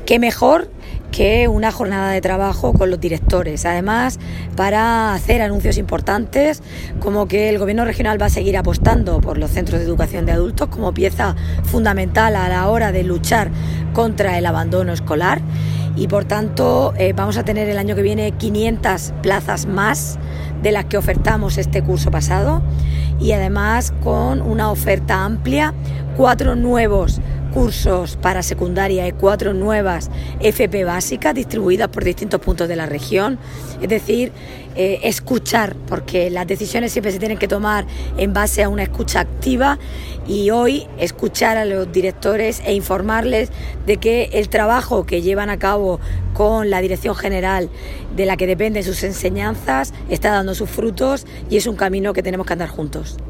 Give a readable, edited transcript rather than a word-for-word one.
qué mejor que una jornada de trabajo con los directores, además para hacer anuncios importantes como que el Gobierno regional va a seguir apostando por los centros de educación de adultos como pieza fundamental a la hora de luchar contra el abandono escolar y por tanto vamos a tener el año que viene 500 plazas más de las que ofertamos este curso pasado y además con una oferta amplia, 4 nuevos cursos para secundaria y 4 nuevas FP básicas distribuidas por distintos puntos de la región, es decir, escuchar, porque las decisiones siempre se tienen que tomar en base a una escucha activa y hoy escuchar a los directores e informarles de que el trabajo que llevan a cabo con la Dirección General de la que dependen sus enseñanzas está dando sus frutos y es un camino que tenemos que andar juntos.